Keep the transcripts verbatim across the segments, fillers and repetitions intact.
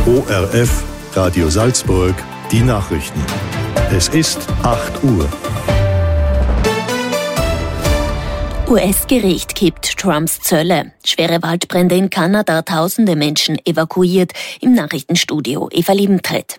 O R F, Radio Salzburg, die Nachrichten. Es ist acht Uhr. U S-Gericht kippt Trumps Zölle. Schwere Waldbrände in Kanada, tausende Menschen evakuiert. Im Nachrichtenstudio Eva Liebentritt.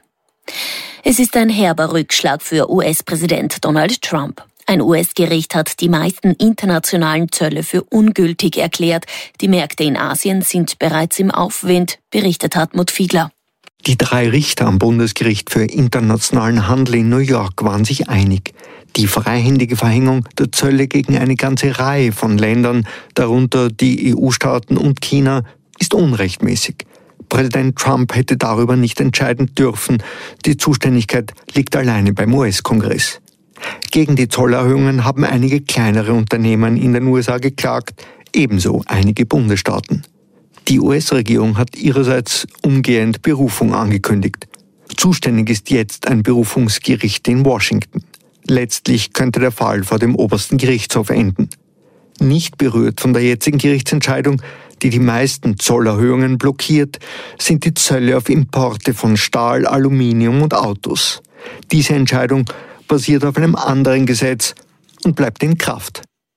Es ist ein herber Rückschlag für U S-Präsident Donald Trump. Ein U S-Gericht hat die meisten internationalen Zölle für ungültig erklärt. Die Märkte in Asien sind bereits im Aufwind, berichtet Hartmut Fiedler. Die drei Richter am Bundesgericht für internationalen Handel in New York waren sich einig. Die freihändige Verhängung der Zölle gegen eine ganze Reihe von Ländern, darunter die E U-Staaten und China, ist unrechtmäßig. Präsident Trump hätte darüber nicht entscheiden dürfen. Die Zuständigkeit liegt alleine beim U S-Kongress. Gegen die Zollerhöhungen haben einige kleinere Unternehmen in den U S A geklagt, ebenso einige Bundesstaaten. Die U S-Regierung hat ihrerseits umgehend Berufung angekündigt. Zuständig ist jetzt ein Berufungsgericht in Washington. Letztlich könnte der Fall vor dem obersten Gerichtshof enden. Nicht berührt von der jetzigen Gerichtsentscheidung, die die meisten Zollerhöhungen blockiert, sind die Zölle auf Importe von Stahl, Aluminium und Autos. Diese Entscheidung basiert auf einem anderen Gesetz und bleibt in Kraft.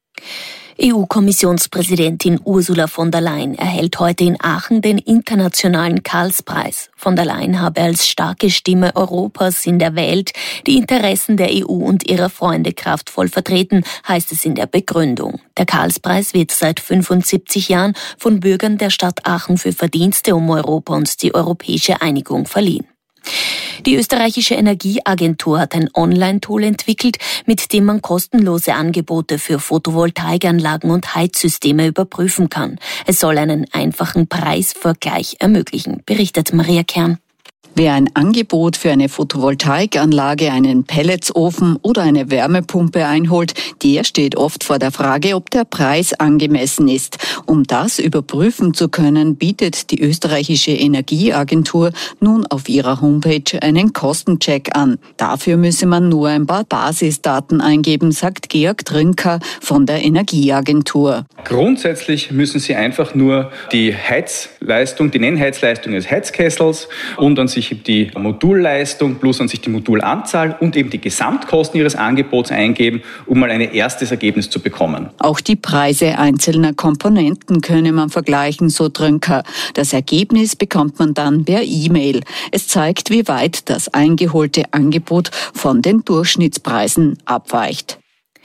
E U-Kommissionspräsidentin Ursula von der Leyen erhält heute in Aachen den internationalen Karlspreis. Von der Leyen habe als starke Stimme Europas in der Welt die Interessen der E U und ihrer Freunde kraftvoll vertreten, heißt es in der Begründung. Der Karlspreis wird seit fünfundsiebzig Jahren von Bürgern der Stadt Aachen für Verdienste um Europa und die europäische Einigung verliehen. Die österreichische Energieagentur hat ein Online-Tool entwickelt, mit dem man kostenlose Angebote für Photovoltaikanlagen und Heizsysteme überprüfen kann. Es soll einen einfachen Preisvergleich ermöglichen, berichtet Maria Kern. Wer ein Angebot für eine Photovoltaikanlage, einen Pelletsofen oder eine Wärmepumpe einholt, der steht oft vor der Frage, ob der Preis angemessen ist. Um das überprüfen zu können, bietet die österreichische Energieagentur nun auf ihrer Homepage einen Kostencheck an. Dafür müsse man nur ein paar Basisdaten eingeben, sagt Georg Trinker von der Energieagentur. Grundsätzlich müssen Sie einfach nur die Heizleistung, die Nennheizleistung des Heizkessels und an sich die Modulleistung plus an sich die Modulanzahl und eben die Gesamtkosten Ihres Angebots eingeben, um mal ein erstes Ergebnis zu bekommen. Auch die Preise einzelner Komponenten könne man vergleichen, so Trünker. Das Ergebnis bekommt man dann per E-Mail. Es zeigt, wie weit das eingeholte Angebot von den Durchschnittspreisen abweicht.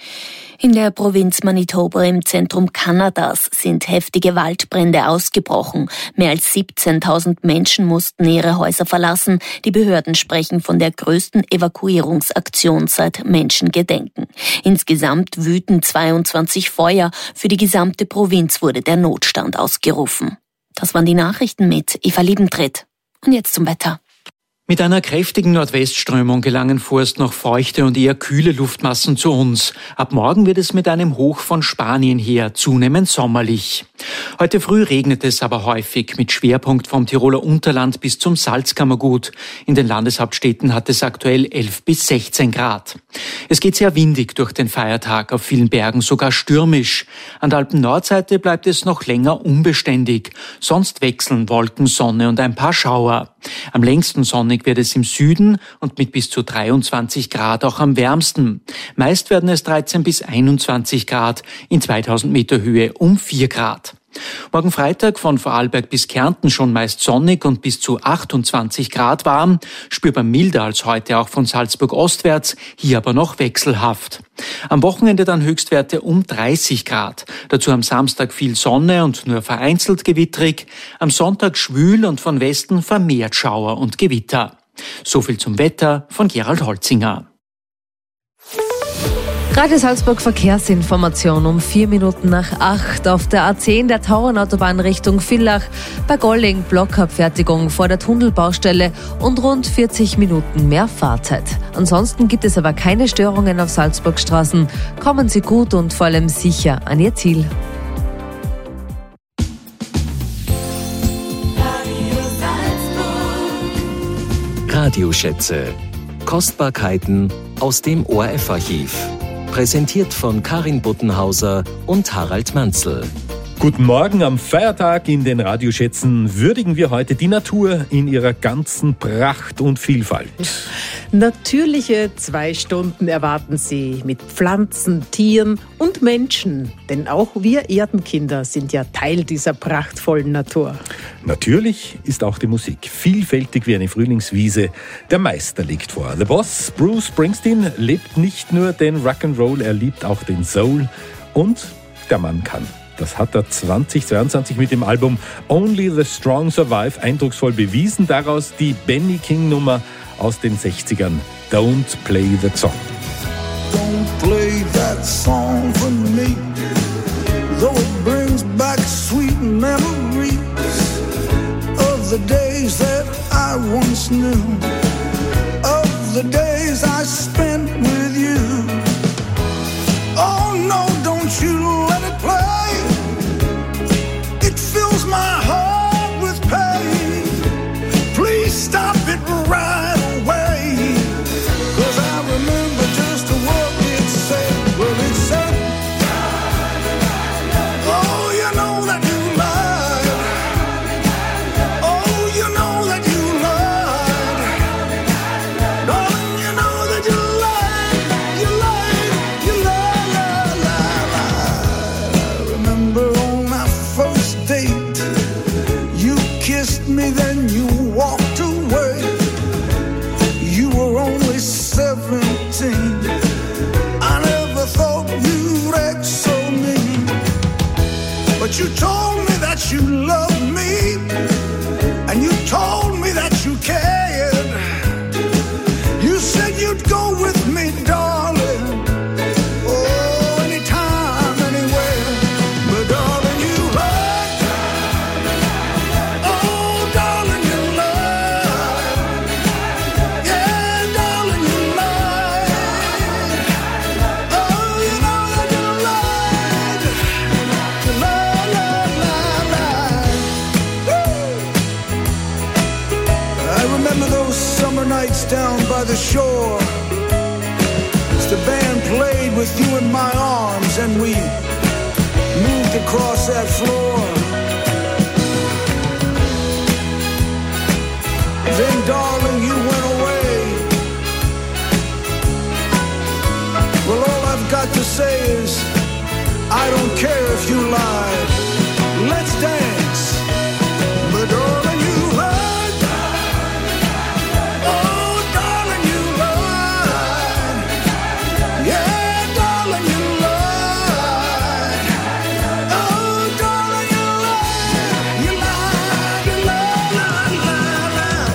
In der Provinz Manitoba im Zentrum Kanadas sind heftige Waldbrände ausgebrochen. Mehr als siebzehntausend Menschen mussten ihre Häuser verlassen. Die Behörden sprechen von der größten Evakuierungsaktion seit Menschengedenken. Insgesamt wüten zweiundzwanzig Feuer. Für die gesamte Provinz wurde der Notstand ausgerufen. Das waren die Nachrichten mit Eva Liebentritt. Und jetzt zum Wetter. Mit einer kräftigen Nordwestströmung gelangen vorerst noch feuchte und eher kühle Luftmassen zu uns. Ab morgen wird es mit einem Hoch von Spanien her zunehmend sommerlich. Heute früh regnet es aber häufig, mit Schwerpunkt vom Tiroler Unterland bis zum Salzkammergut. In den Landeshauptstädten hat es aktuell elf bis sechzehn Grad. Es geht sehr windig durch den Feiertag, auf vielen Bergen sogar stürmisch. An der Alpen-Nordseite bleibt es noch länger unbeständig. Sonst wechseln Wolken, Sonne und ein paar Schauer. Am längsten sonnig wird es im Süden und mit bis zu dreiundzwanzig Grad auch am wärmsten. Meist werden es dreizehn bis einundzwanzig Grad, in zweitausend Meter Höhe um vier Grad. Morgen Freitag von Vorarlberg bis Kärnten schon meist sonnig und bis zu achtundzwanzig Grad warm, spürbar milder als heute auch von Salzburg ostwärts, hier aber noch wechselhaft. Am Wochenende dann Höchstwerte um dreißig Grad. Dazu am Samstag viel Sonne und nur vereinzelt gewittrig. Am Sonntag schwül und von Westen vermehrt Schauer und Gewitter. So viel zum Wetter von Gerald Holzinger. Radio Salzburg Verkehrsinformation um vier Minuten nach acht auf der A zehn der Tauernautobahn Richtung Villach bei Golling Blockabfertigung vor der Tunnelbaustelle und rund vierzig Minuten mehr Fahrzeit. Ansonsten gibt es aber keine Störungen auf Salzburgstraßen. Kommen Sie gut und vor allem sicher an Ihr Ziel. Radioschätze. Kostbarkeiten aus dem O R F-Archiv. Präsentiert von Karin Buttenhauser und Harald Manzl. Guten Morgen am Feiertag. In den Radioschätzen würdigen wir heute die Natur in ihrer ganzen Pracht und Vielfalt. Natürliche zwei Stunden erwarten Sie mit Pflanzen, Tieren und Menschen. Denn auch wir Erdenkinder sind ja Teil dieser prachtvollen Natur. Natürlich ist auch die Musik vielfältig wie eine Frühlingswiese. Der Meister liegt vor. The Boss, Bruce Springsteen, lebt nicht nur den Rock'n'Roll, er liebt auch den Soul. Und der Mann kann. Das hat er zweitausendzweiundzwanzig mit dem Album Only the Strong Survive eindrucksvoll bewiesen. Daraus die Benny King-Nummer aus den sechzigern. Don't play that song. Don't play that song for me, though it brings back sweet memories of the days that I once knew, of the days I spent with you. Oh no, don't you let it play. It fills my heart with pain. Please stop it right away, 'cause I remember just what it said. Well, it said, oh, you know that you lied. Oh, you know that you lied. Darling, you know that you lied. You lied, you lied, lied, lied, lied. I remember on our first date, you kissed me, then you walked away. You were only seventeen. I never thought you'd act so mean, but you told me that you loved me, and you told me that you cared. You said you'd go with me, darling, oh, anytime, anywhere. But darling, you lied. Oh, darling, you lied. Yeah, darling, you lied. Oh, you know that you lied. You lied, lied, lied, lied. Woo! I remember those summer nights down by the shore, as the band played with you in my arms, and we moved across that floor. Then, darling, you went away. Well, all I've got to say is, I don't care if you lied. Let's dance. But darling, you lied. Oh, darling, you lied. Yeah, darling, you lied. Oh, darling, you lied. You lied, you lied, lied, lied, lied.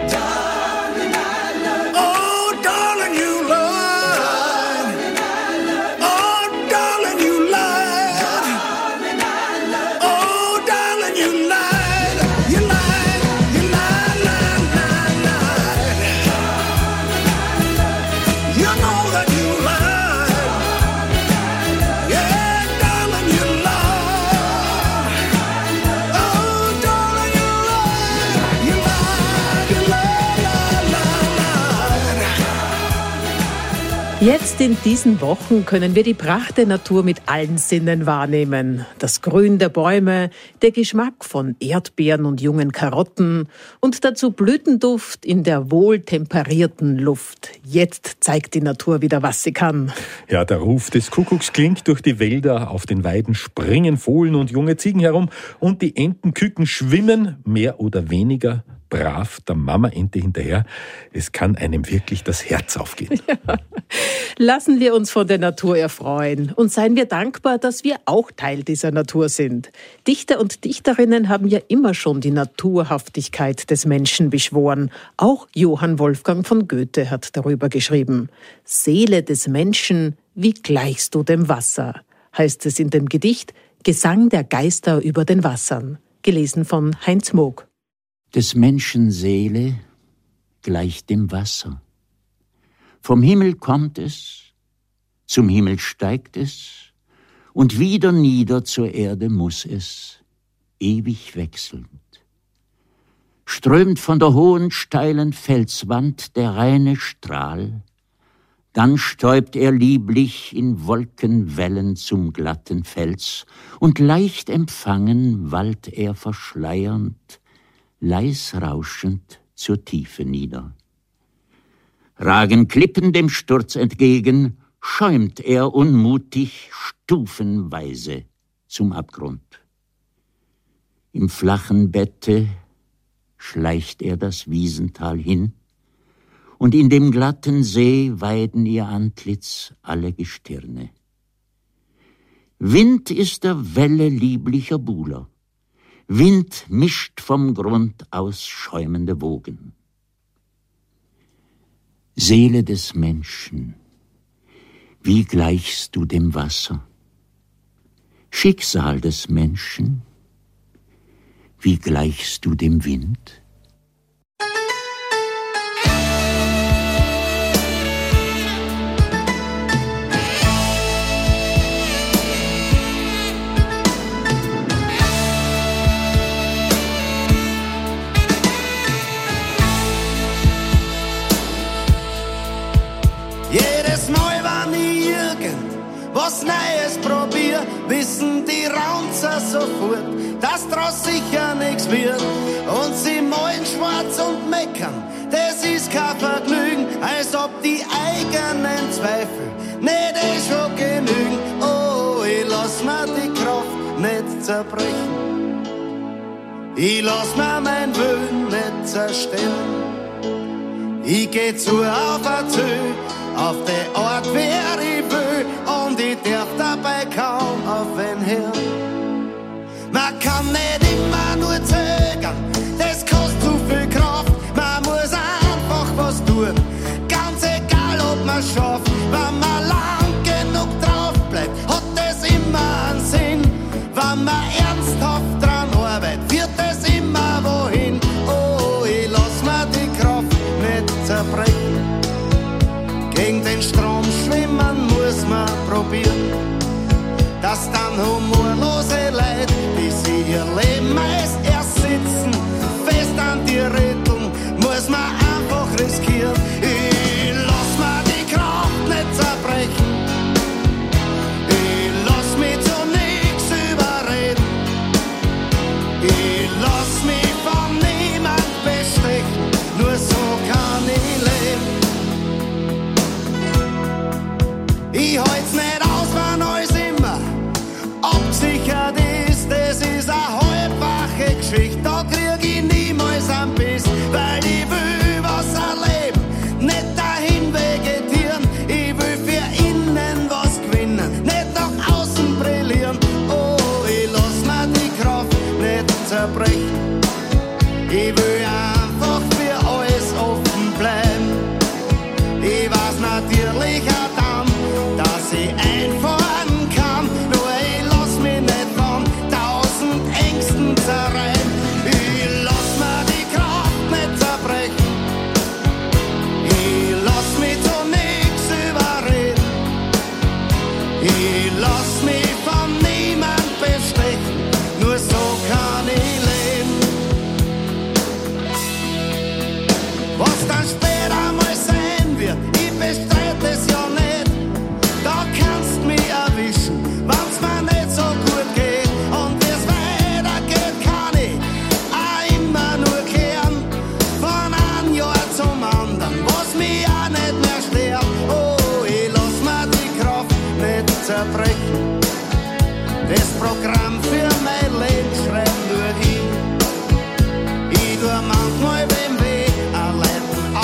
Oh, darling, you lied. Oh, darling, you lied. Oh, darling, you lied. You lied, you lied, lied, lied, lied. You know that you lied. Yeah, darling, you lied. Oh, darling, you lied. You lied, you lied, lied, lied, lied. Jetzt in diesen Wochen können wir die Pracht der Natur mit allen Sinnen wahrnehmen. Das Grün der Bäume, der Geschmack von Erdbeeren und jungen Karotten und dazu Blütenduft in der wohltemperierten Luft. Jetzt zeigt die Natur wieder, was sie kann. Ja, der Ruf des Kuckucks klingt durch die Wälder. Auf den Weiden springen Fohlen und junge Ziegen herum und die Entenküken schwimmen mehr oder weniger brav der Mama-Ente hinterher. Es kann einem wirklich das Herz aufgehen. Ja. Lassen wir uns von der Natur erfreuen und seien wir dankbar, dass wir auch Teil dieser Natur sind. Dichter und Dichterinnen haben ja immer schon die Naturhaftigkeit des Menschen beschworen. Auch Johann Wolfgang von Goethe hat darüber geschrieben. Seele des Menschen, wie gleichst du dem Wasser, heißt es in dem Gedicht Gesang der Geister über den Wassern, gelesen von Heinz Moog. Des Menschen Seele gleicht dem Wasser. Vom Himmel kommt es, zum Himmel steigt es, und wieder nieder zur Erde muss es, ewig wechselnd. Strömt von der hohen, steilen Felswand der reine Strahl, Dann stäubt er lieblich in Wolkenwellen zum glatten Fels, und leicht empfangen wallt er verschleiernd, leis rauschend zur Tiefe nieder. Ragen Klippen dem Sturz entgegen, schäumt er unmutig stufenweise zum Abgrund. Im flachen Bette schleicht er das Wiesental hin, und in dem glatten See weiden ihr Antlitz alle Gestirne. Wind ist der Welle lieblicher Buhler, Wind mischt vom Grund aus schäumende Wogen. Seele des Menschen, wie gleichst du dem Wasser? Schicksal des Menschen, wie gleichst du dem Wind? Jedes Mal, wenn ich irgend was Neues probier, wissen die Raunzer sofort, dass draus sicher nichts wird. Und sie malen schwarz und meckern, das ist kein Vergnügen, als ob die eigenen Zweifel nicht eh schon genügen. Oh, ich lass mir die Kraft nicht zerbrechen, ich lass mir mein Willen nicht zerstören. Ich geh zu auf ein Ziel, auf der Ort, wer ich will, und ich darf dabei kaum auf wen hören. Man kann nicht immer nur zögern, das kostet zu viel Kraft. Man muss einfach was tun, ganz egal ob man schafft. Wenn man lang genug drauf bleibt, hat das immer einen Sinn. Wenn man ernsthaft dran arbeitet, wird das immer wohin. Oh, ich lass mir die Kraft nicht zerbrechen. Gegen den Strom schwimmen muss man probieren, dass dann humorlose Leute, die sie ihr Leben meist erst sitzen, fest an die Ritteln, muss man einfach riskieren. Ich lass mir die Kraft nicht zerbrechen, ich lass mich zu nix überreden, ich lass mich von niemand bestechen, nur so kann ich leben. Ich halt's nicht aus, wenn alles immer abgesichert ist. Das ist eine halbwache Geschichte, da krieg ich niemals einen Biss, weil ich will was erleben, nicht dahin vegetieren. Ich will für innen was gewinnen, nicht nach außen brillieren. Oh, ich lass mir die Kraft nicht zerbrechen, ich will einfach für alles offen bleiben. Ich weiß natürlich auch dann, dass ich einfahren kann, nur ich lass mich nicht von tausend Ängsten zerreiben. Ich lass mir die Kraft nicht zerbrechen, ich lass mich zu nix überreden, ich lass mich von niemand bestechen, nur so kann ich leben. Was dann später mal sein wird, ich bestreite es ja nicht. Da kannst mich erwischen, wenn's mir nicht so gut geht. Und wie's weitergeht, kann ich auch immer nur kehren, von einem Jahr zum anderen, was mich auch nicht mehr stört. Oh, ich lass mir die Kraft nicht zerbrechen, das Programm für mein Leben schreibt nur hin. Ich tu manchmal wem weh, erleiden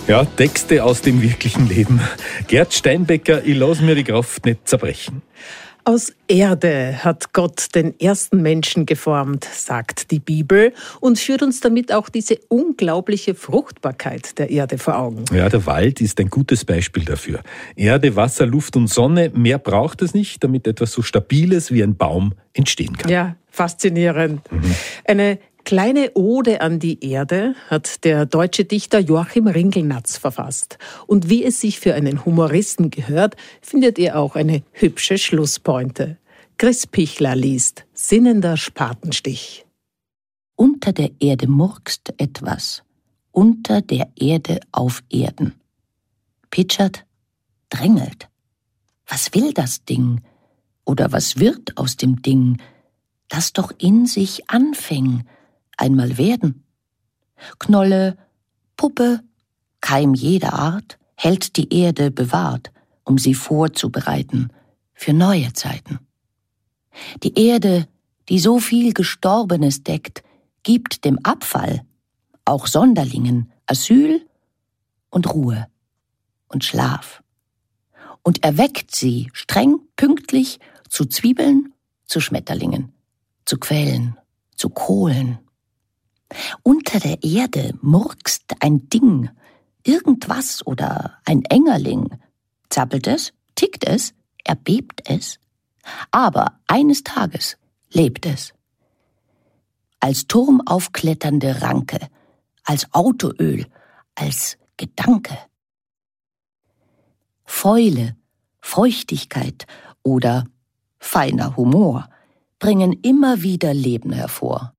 Ja, Texte aus dem wirklichen Leben. Gerd Steinbecker, ich lass mir die Kraft nicht zerbrechen. Aus Erde hat Gott den ersten Menschen geformt, sagt die Bibel, und führt uns damit auch diese unglaubliche Fruchtbarkeit der Erde vor Augen. Ja, der Wald ist ein gutes Beispiel dafür. Erde, Wasser, Luft und Sonne, mehr braucht es nicht, damit etwas so Stabiles wie ein Baum entstehen kann. Ja, faszinierend. Mhm. Eine kleine Ode an die Erde hat der deutsche Dichter Joachim Ringelnatz verfasst. Und wie es sich für einen Humoristen gehört, findet ihr auch eine hübsche Schlusspointe. Chris Pichler liest Sinnender Spatenstich. Unter der Erde murkst etwas, unter der Erde auf Erden. Pitschert, drängelt. Was will das Ding? Oder was wird aus dem Ding, das doch in sich anfing, einmal werden? Knolle, Puppe, Keim jeder Art, hält die Erde bewahrt, um sie vorzubereiten für neue Zeiten. Die Erde, die so viel Gestorbenes deckt, gibt dem Abfall, auch Sonderlingen, Asyl und Ruhe und Schlaf und erweckt sie streng pünktlich zu Zwiebeln, zu Schmetterlingen, zu Quellen, zu Kohlen. Unter der Erde murkst ein Ding, irgendwas oder ein Engerling. Zappelt es, tickt es, erbebt es, aber eines Tages lebt es. Als turmaufkletternde Ranke, als Autoöl, als Gedanke. Fäule, Feuchtigkeit oder feiner Humor bringen immer wieder Leben hervor.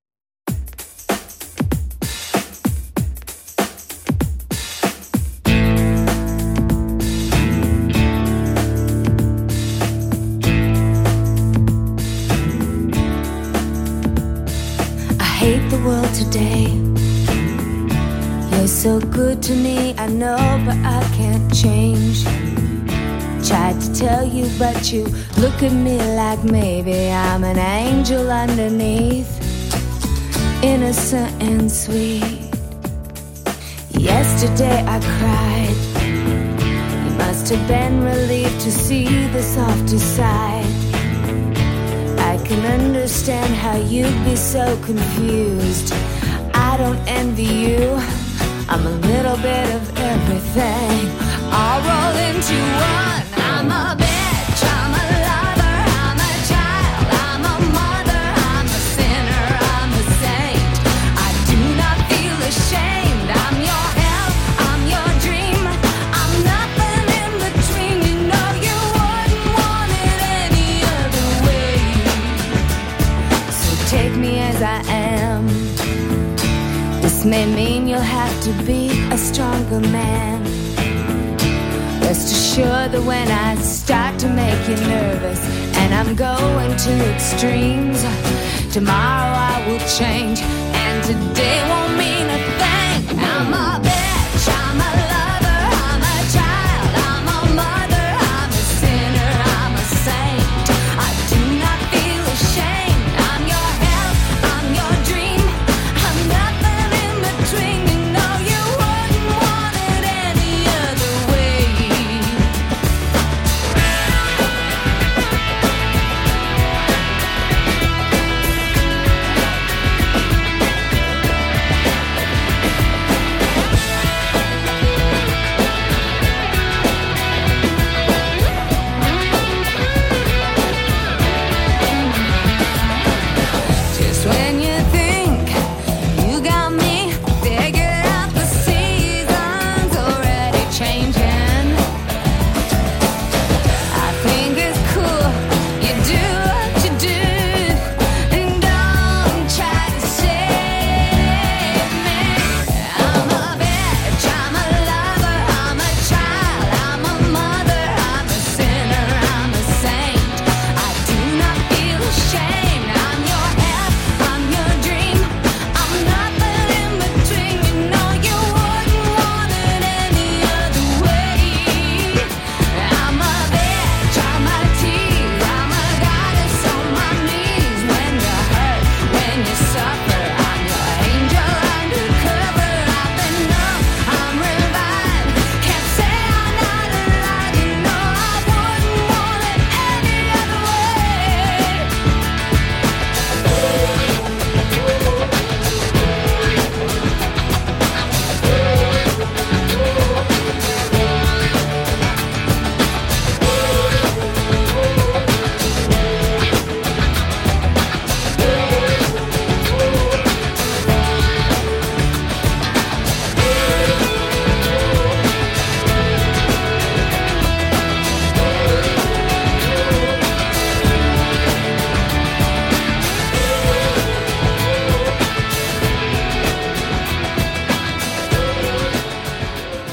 Hate the world today. You're so good to me, I know, but I can't change. Tried to tell you, but you look at me like maybe I'm an angel underneath, innocent and sweet. Yesterday I cried. You must have been relieved to see the softer side. I can understand how you'd be so confused. I don't envy you. I'm a little bit of everything, all rolled into one. I'm a bitch, I'm a lover, I'm a child, I'm a mother, I'm a sinner, I'm a saint. I do not feel ashamed. I'm your hell, I'm your dream. I'm nothing in between. You know you wouldn't want it any other way. So take me as I am. This may mean you'll have to be a stronger man. Rest assured that when I start to make you nervous and I'm going to extremes, tomorrow I will change and today won't mean a thing. I'm a bitch, I'm a lover, I'm a child, I'm a mother, I'm a sinner, I'm a saint. I do not feel ashamed. I'm your hell, I'm your dream. I'm nothing in between. You know you wouldn't want it any other way.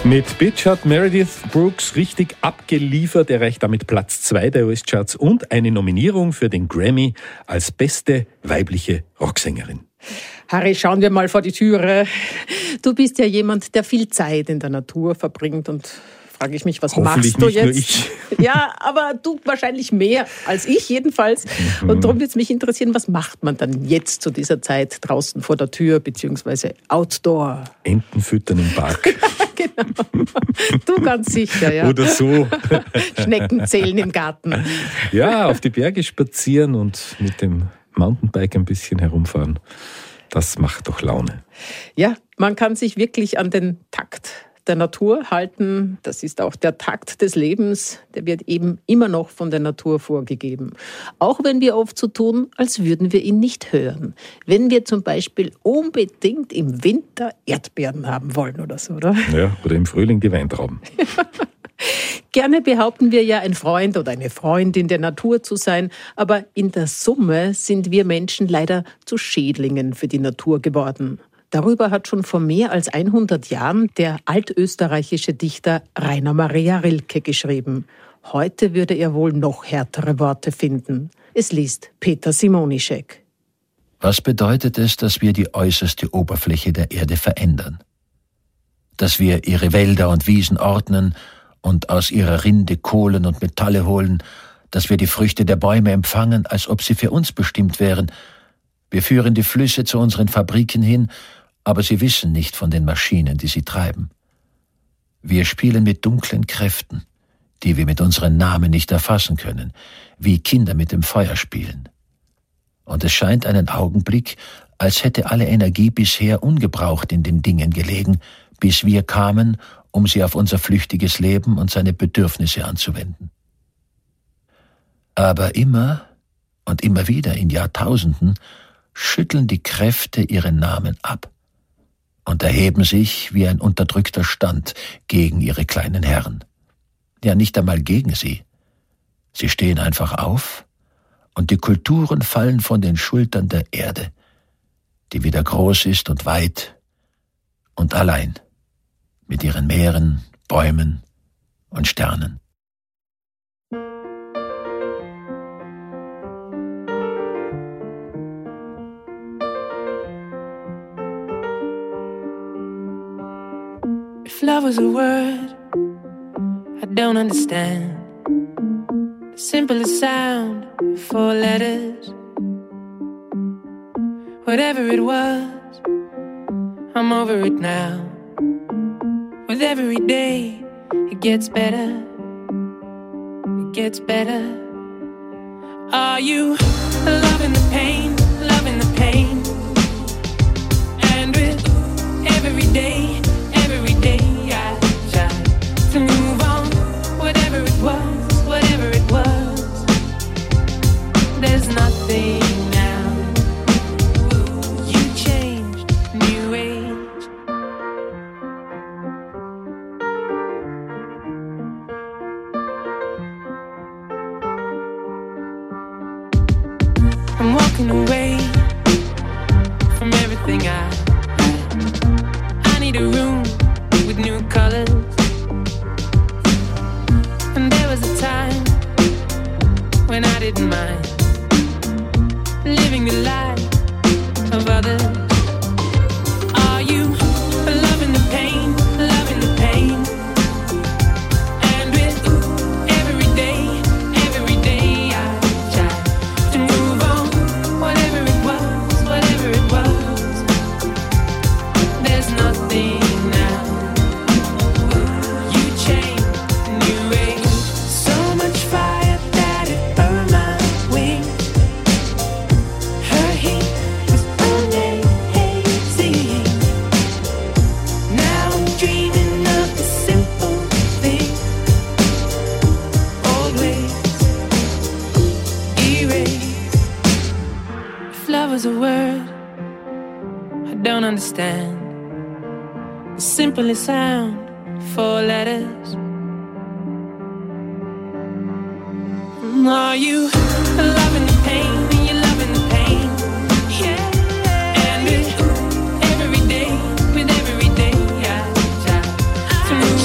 Mit Bitch hat Meredith Brooks richtig abgeliefert. Er erreicht damit Platz zwei der U S-Charts und eine Nominierung für den Grammy als beste weibliche Rocksängerin. Harry, schauen wir mal vor die Türe. Du bist ja jemand, der viel Zeit in der Natur verbringt und frage ich mich, was Hoffentlich machst du nicht jetzt? Nur ich. Ja, aber du wahrscheinlich mehr als ich jedenfalls. Und darum würde es mich interessieren, was macht man dann jetzt zu dieser Zeit draußen vor der Tür beziehungsweise outdoor? Enten füttern im Park. Genau. Du ganz sicher, ja. Oder so. Schnecken zählen im Garten. Ja, auf die Berge spazieren und mit dem Mountainbike ein bisschen herumfahren. Das macht doch Laune. Ja, man kann sich wirklich an den Takt der Natur halten. Das ist auch der Takt des Lebens. Der wird eben immer noch von der Natur vorgegeben. Auch wenn wir oft so tun, als würden wir ihn nicht hören. Wenn wir zum Beispiel unbedingt im Winter Erdbeeren haben wollen oder so, oder? Ja, oder im Frühling die Weintrauben. Gerne behaupten wir ja, ein Freund oder eine Freundin der Natur zu sein, aber in der Summe sind wir Menschen leider zu Schädlingen für die Natur geworden. Darüber hat schon vor mehr als hundert Jahren der altösterreichische Dichter Rainer Maria Rilke geschrieben. Heute würde er wohl noch härtere Worte finden. Es liest Peter Simonischek. Was bedeutet es, dass wir die äußerste Oberfläche der Erde verändern? Dass wir ihre Wälder und Wiesen ordnen und aus ihrer Rinde Kohlen und Metalle holen, dass wir die Früchte der Bäume empfangen, als ob sie für uns bestimmt wären. Wir führen die Flüsse zu unseren Fabriken hin, aber sie wissen nicht von den Maschinen, die sie treiben. Wir spielen mit dunklen Kräften, die wir mit unseren Namen nicht erfassen können, wie Kinder mit dem Feuer spielen. Und es scheint einen Augenblick, als hätte alle Energie bisher ungebraucht in den Dingen gelegen, bis wir kamen, um sie auf unser flüchtiges Leben und seine Bedürfnisse anzuwenden. Aber immer und immer wieder in Jahrtausenden schütteln die Kräfte ihren Namen ab und erheben sich wie ein unterdrückter Stand gegen ihre kleinen Herren. Ja, nicht einmal gegen sie. Sie stehen einfach auf und die Kulturen fallen von den Schultern der Erde, die wieder groß ist und weit und allein, mit ihren Meeren, Bäumen und Sternen. If love was a word I don't understand, the simplest sound, four letters. Whatever it was, I'm over it now. With every day, it gets better, it gets better. Are you loving the pain, loving the pain? And with every day, every day I try to move on. Whatever it was, whatever it was, there's nothing now. You changed, new age. I'm walking away from everything I had. I need a room with new colors. And there was a time when I didn't mind living the life of others. Are you loving the pain, loving the pain? And with every day, every day I try to move on. Whatever it was, whatever it was, there's nothing now. You changed, new age. So much fire that it burned my wings. Her heat was amazing. Now I'm dreaming of the simple thing. Old ways erased. If love was a word I don't understand, the simplest sound, four letters. Are you loving the pain? Are you loving the pain? Yeah. And with every day, with every day I try to move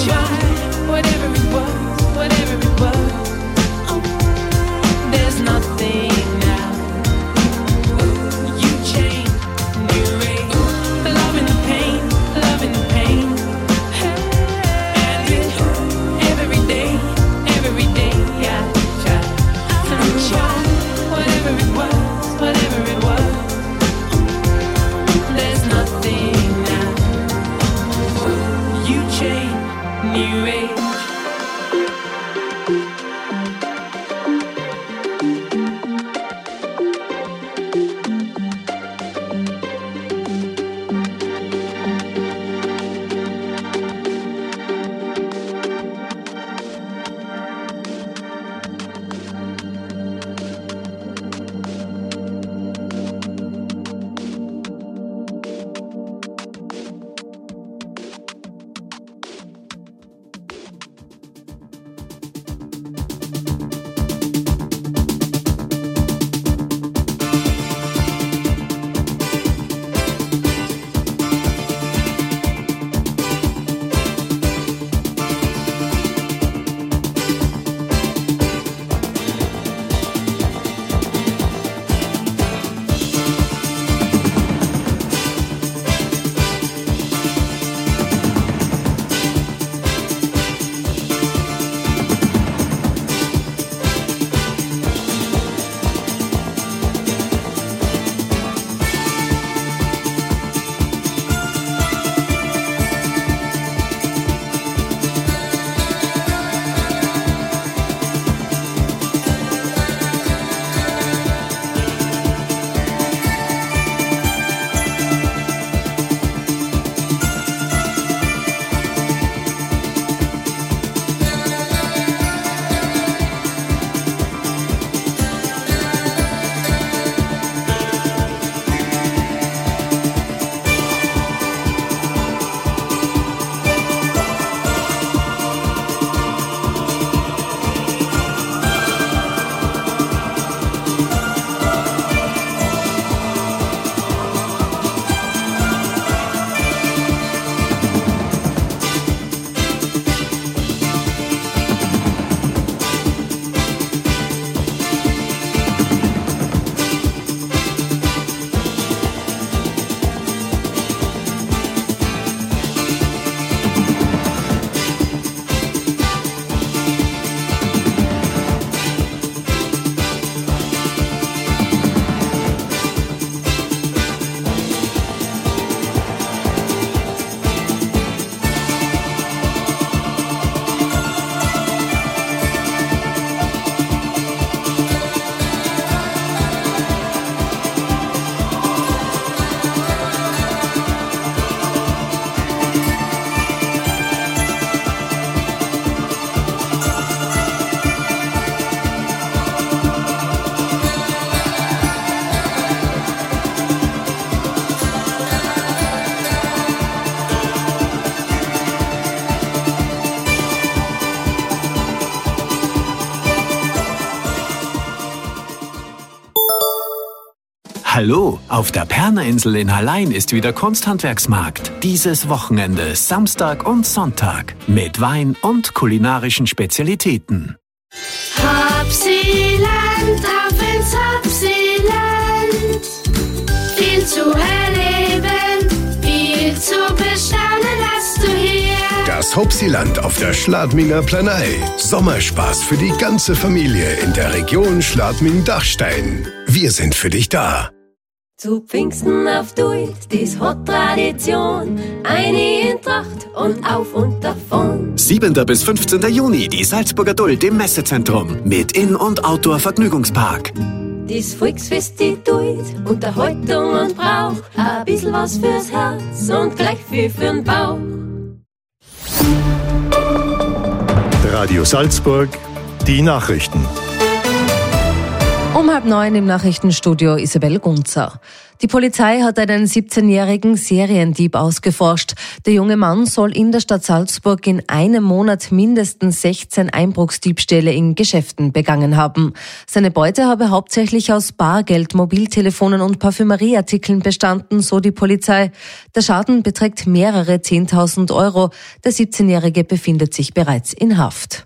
Hallo, auf der Pernerinsel in Hallein ist wieder Kunsthandwerksmarkt. Dieses Wochenende, Samstag und Sonntag. Mit Wein und kulinarischen Spezialitäten. Hopsiland, auf ins Hopsiland. Viel zu erleben, viel zu bestaunen hast du hier. Das Hopsiland auf der Schladminger Planei. Sommerspaß für die ganze Familie in der Region Schladming-Dachstein. Wir sind für dich da. Zu Pfingsten auf Duit, dies hat Tradition. Eine in Tracht und auf und davon. siebten bis fünfzehnten Juni die Salzburger Duld im Messezentrum mit In- und Outdoor-Vergnügungspark. Dies Volksfest, die Duit, Unterhaltung und Brauch. Ein bisschen was fürs Herz und gleich viel für'n Bauch. Radio Salzburg, die Nachrichten. Um halb neun im Nachrichtenstudio Isabel Gunzer. Die Polizei hat einen siebzehnjährigen Seriendieb ausgeforscht. Der junge Mann soll in der Stadt Salzburg in einem Monat mindestens sechzehn Einbruchsdiebstähle in Geschäften begangen haben. Seine Beute habe hauptsächlich aus Bargeld, Mobiltelefonen und Parfümerieartikeln bestanden, so die Polizei. Der Schaden beträgt mehrere zehntausend Euro. Der siebzehnjährige befindet sich bereits in Haft.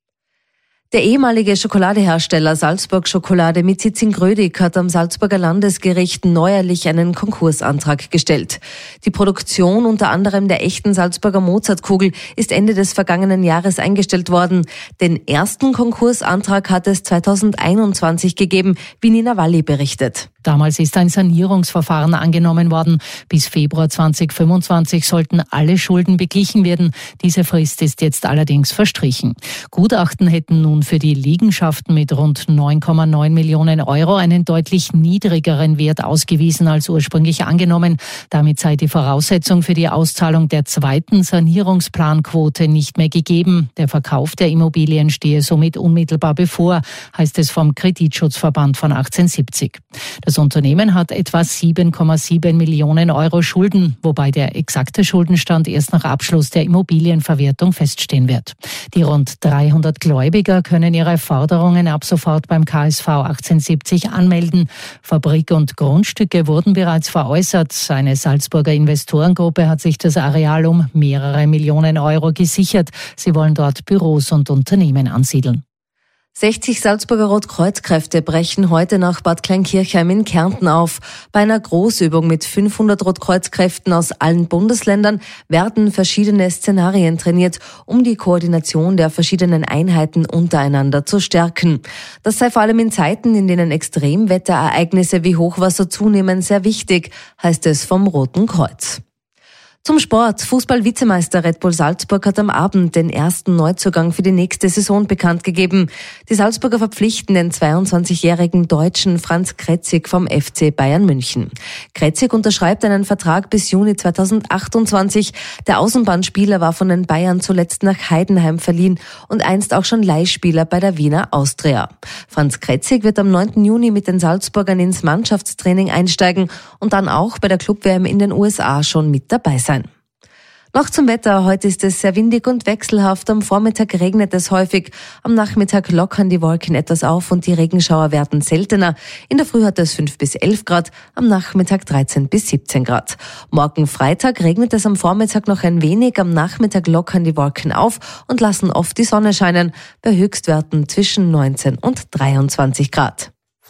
Der ehemalige Schokoladehersteller Salzburg Schokolade mit Sitz in Grödig hat am Salzburger Landesgericht neuerlich einen Konkursantrag gestellt. Die Produktion unter anderem der echten Salzburger Mozartkugel ist Ende des vergangenen Jahres eingestellt worden. Den ersten Konkursantrag hat es zweitausendeinundzwanzig gegeben, wie Nina Walli berichtet. Damals ist ein Sanierungsverfahren angenommen worden. Bis Februar zweitausendfünfundzwanzig sollten alle Schulden beglichen werden. Diese Frist ist jetzt allerdings verstrichen. Gutachten hätten nun für die Liegenschaften mit rund neun Komma neun Millionen Euro einen deutlich niedrigeren Wert ausgewiesen als ursprünglich angenommen. Damit sei die Voraussetzung für die Auszahlung der zweiten Sanierungsplanquote nicht mehr gegeben. Der Verkauf der Immobilien stehe somit unmittelbar bevor, heißt es vom Kreditschutzverband von achtzehnhundertsiebzig. Das Unternehmen hat etwa sieben Komma sieben Millionen Euro Schulden, wobei der exakte Schuldenstand erst nach Abschluss der Immobilienverwertung feststehen wird. Die rund dreihundert Gläubiger können ihre Forderungen ab sofort beim K S V achtzehnhundertsiebzig anmelden. Fabrik und Grundstücke wurden bereits veräußert. Eine Salzburger Investorengruppe hat sich das Areal um mehrere Millionen Euro gesichert. Sie wollen dort Büros und Unternehmen ansiedeln. sechzig Salzburger Rotkreuzkräfte brechen heute nach Bad Kleinkirchheim in Kärnten auf. Bei einer Großübung mit fünfhundert Rotkreuzkräften aus allen Bundesländern werden verschiedene Szenarien trainiert, um die Koordination der verschiedenen Einheiten untereinander zu stärken. Das sei vor allem in Zeiten, in denen Extremwetterereignisse wie Hochwasser zunehmen, sehr wichtig, heißt es vom Roten Kreuz. Zum Sport. Fußball-Vizemeister Red Bull Salzburg hat am Abend den ersten Neuzugang für die nächste Saison bekannt gegeben. Die Salzburger verpflichten den zweiundzwanzigjährigen Deutschen Franz Kretzig vom F C Bayern München. Kretzig unterschreibt einen Vertrag bis Juni zweitausendachtundzwanzig. Der Außenbahnspieler war von den Bayern zuletzt nach Heidenheim verliehen und einst auch schon Leihspieler bei der Wiener Austria. Franz Kretzig wird am neunten Juni mit den Salzburgern ins Mannschaftstraining einsteigen und dann auch bei der Club-W M in den U S A schon mit dabei sein. Noch zum Wetter. Heute ist es sehr windig und wechselhaft. Am Vormittag regnet es häufig. Am Nachmittag lockern die Wolken etwas auf und die Regenschauer werden seltener. In der Früh hat es fünf bis elf Grad, am Nachmittag dreizehn bis siebzehn Grad. Morgen Freitag regnet es am Vormittag noch ein wenig. Am Nachmittag lockern die Wolken auf und lassen oft die Sonne scheinen. Bei Höchstwerten zwischen neunzehn und dreiundzwanzig Grad.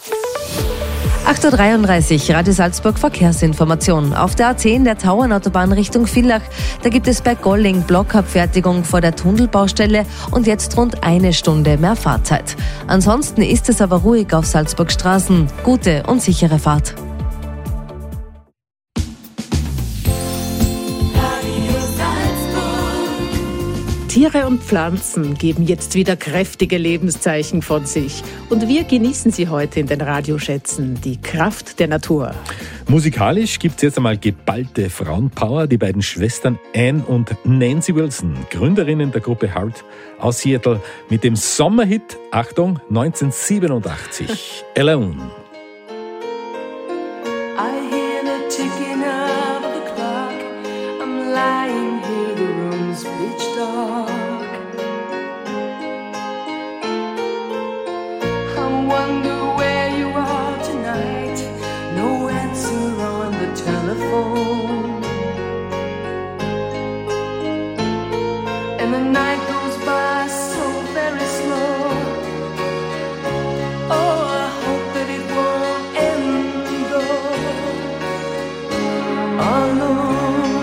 acht Uhr dreiunddreißig, Radio Salzburg Verkehrsinformation. Auf der A zehn der Tauernautobahn Richtung Villach, da gibt es bei Golling Blockabfertigung vor der Tunnelbaustelle und jetzt rund eine Stunde mehr Fahrzeit. Ansonsten ist es aber ruhig auf Salzburg Straßen. Gute und sichere Fahrt. Tiere und Pflanzen geben jetzt wieder kräftige Lebenszeichen von sich. Und wir genießen sie heute in den Radioschätzen, die Kraft der Natur. Musikalisch gibt es jetzt einmal geballte Frauenpower. Die beiden Schwestern Anne und Nancy Wilson, Gründerinnen der Gruppe Heart aus Seattle, mit dem Sommerhit, Achtung, neunzehnhundertsiebenundachtzig, Alone. I hear the ticking of the clock. I'm lying here, the room's pitch dark. I wonder where you are tonight. Nowhere home. And the night goes by so very slow. Oh, I hope that it won't end though alone.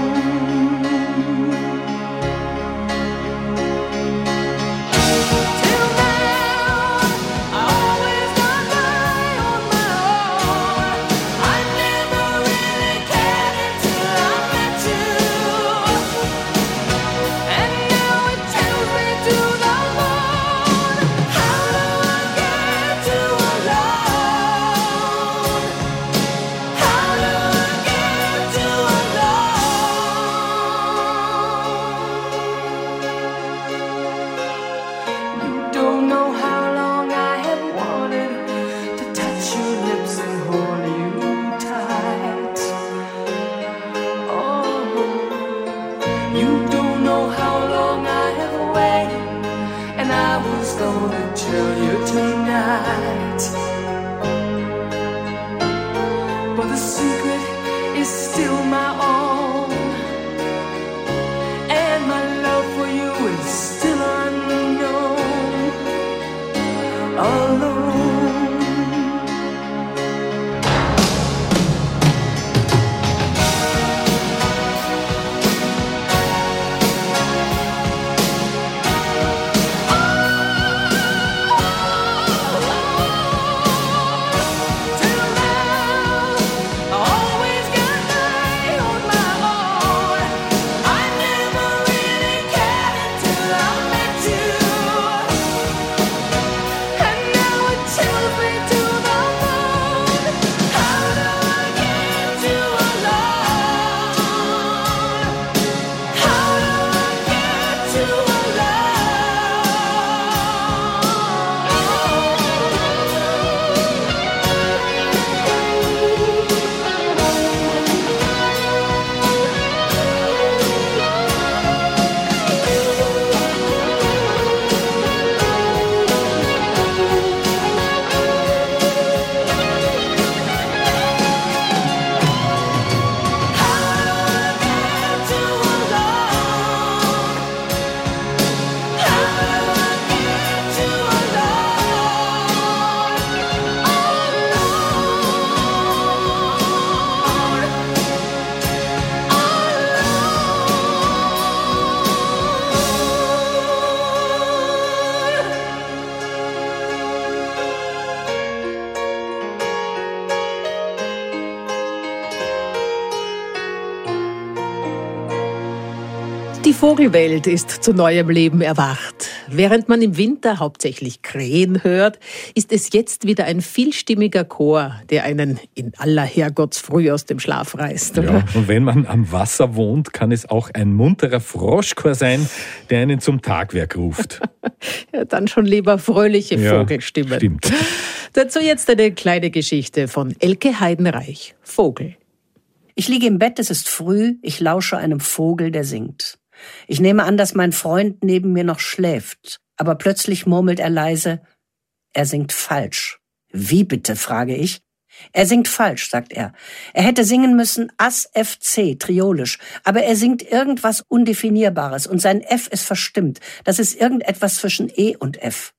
Die Vogelwelt ist zu neuem Leben erwacht. Während man im Winter hauptsächlich Krähen hört, ist es jetzt wieder ein vielstimmiger Chor, der einen in aller Herrgottsfrüh aus dem Schlaf reißt. Oder? Ja, und wenn man am Wasser wohnt, kann es auch ein munterer Froschchor sein, der einen zum Tagwerk ruft. Ja, dann schon lieber fröhliche Ja, Vogelstimmen. stimmt. Dazu jetzt eine kleine Geschichte von Elke Heidenreich. Vogel. Ich liege im Bett, es ist früh, ich lausche einem Vogel, der singt. Ich nehme an, dass mein Freund neben mir noch schläft, aber plötzlich murmelt er leise, er singt falsch. Wie bitte, frage ich. Er singt falsch, sagt er. Er hätte singen müssen Ass F C, triolisch, aber er singt irgendwas Undefinierbares und sein F ist verstimmt. Das ist irgendetwas zwischen E und F.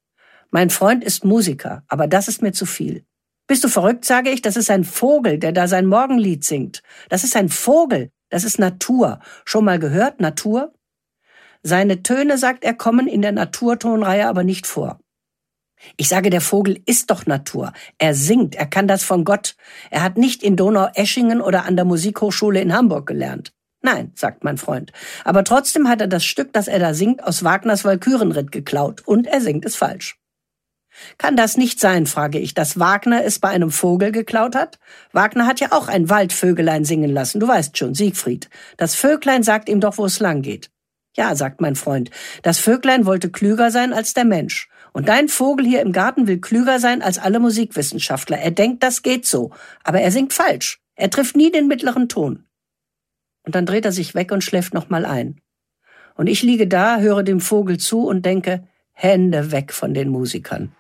Mein Freund ist Musiker, aber das ist mir zu viel. Bist du verrückt, sage ich, das ist ein Vogel, der da sein Morgenlied singt. Das ist ein Vogel. Das ist Natur. Schon mal gehört, Natur? Seine Töne, sagt er, kommen in der Naturtonreihe aber nicht vor. Ich sage, der Vogel ist doch Natur. Er singt, er kann das von Gott. Er hat nicht in Donaueschingen oder an der Musikhochschule in Hamburg gelernt. Nein, sagt mein Freund. Aber trotzdem hat er das Stück, das er da singt, aus Wagners Walkürenritt geklaut. Und er singt es falsch. Kann das nicht sein, frage ich, dass Wagner es bei einem Vogel geklaut hat? Wagner hat ja auch ein Waldvögelein singen lassen, du weißt schon, Siegfried. Das Vöglein sagt ihm doch, wo es lang geht. Ja, sagt mein Freund, das Vöglein wollte klüger sein als der Mensch. Und dein Vogel hier im Garten will klüger sein als alle Musikwissenschaftler. Er denkt, das geht so. Aber er singt falsch. Er trifft nie den mittleren Ton. Und dann dreht er sich weg und schläft nochmal ein. Und ich liege da, höre dem Vogel zu und denke, Hände weg von den Musikern.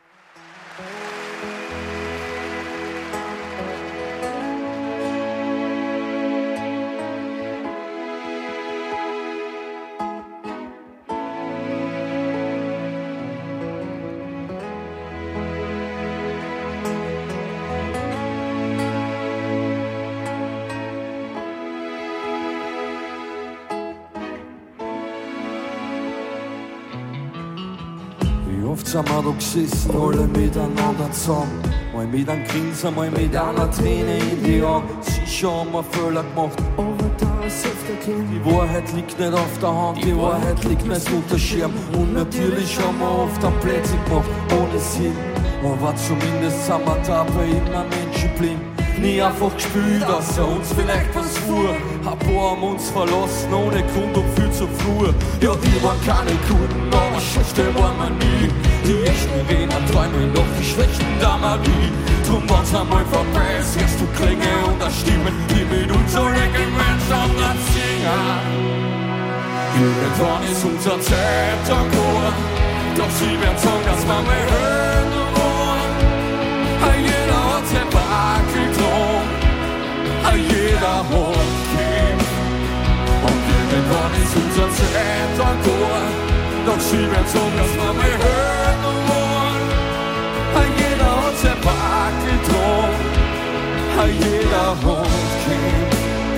sind wir da gesessen, alle miteinander zusammen. Mal mit einem Grinsen, mal mit einer Träne in die Augen. Sicher haben wir Fehler gemacht, aber da ist selbst erklärt. Die Wahrheit liegt nicht auf der Hand, die Wahrheit liegt nicht unter Schirm. Und natürlich haben wir oft am Plätze gemacht, ohne Sinn. Aber zumindest sind wir dabei immer Menschen blind. Nie einfach gespielt, außer uns vielleicht was vor. Ein paar haben uns verlassen, ohne Grund und viel zu früh. Ja, die waren keine guten, aber schlechte waren wir nie. Die echten Redner träumen doch die schlechten Damarie. Drum war's einmal vorbei, hörst du Klänge und eine Stimme, die mit uns alle gemeinsam dann singen. Irgendwann ist unsere Zeit angekommen, doch sie werden sagen, dass wir mehr hören wollen. Jeder hat sein Backel drum, jeder hat Kind. Und irgendwann ist unsere Zeit angekommen, doch sie werden sagen, dass wir mehr hören wollen. Jeder hat sein Backel drum, jeder hat Kind.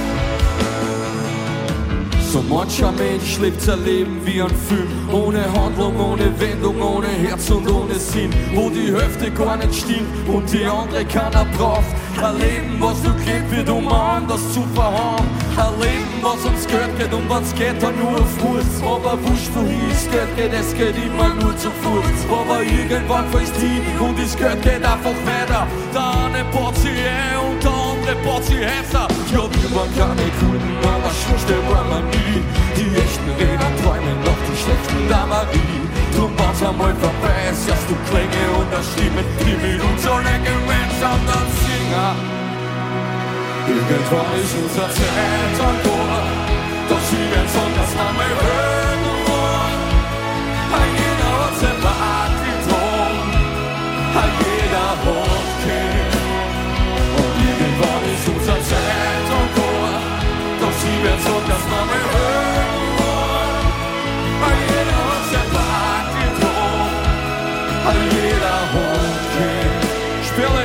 So mancher Mensch lebt sein Leben wie ein Film, ohne Handlung, ohne Wendung, ohne Herz und ohne Sinn, wo die Hälfte gar nicht stimmt und die andere keiner braucht. Ein Leben, was nur gelebt wird, um anders zu verhauen. Ein Leben, was ums Geld geht und was geht dann nur auf Fuß. Aber wurscht, wohin das Geld geht, es geht immer nur zu Fuß. Aber irgendwann fällst du hin und das Geld geht einfach weiter. Der eine baut sie ein und der andere baut sie Häuser. Ja, wir waren keine guten, aber schlechte waren wir nie. Die echten Redner träumen noch die schlechten Damarie. Drum war's einmal vorbei, hörst du Klänge und eine Stimme, die mit uns alle gemeinsam dann singen. Irgendwann ist unsere Zeit angekommen, doch sie werden sagen, dass wir mehr hören wollen. Jeder hat sein Backel drum, jeder hat Kind. Und irgendwann ist unsere Zeit angekommen, doch sie werden sagen, dass wir mehr hören wollen. Jeder hat sein Backel drum, jeder hat Kind. Spiele!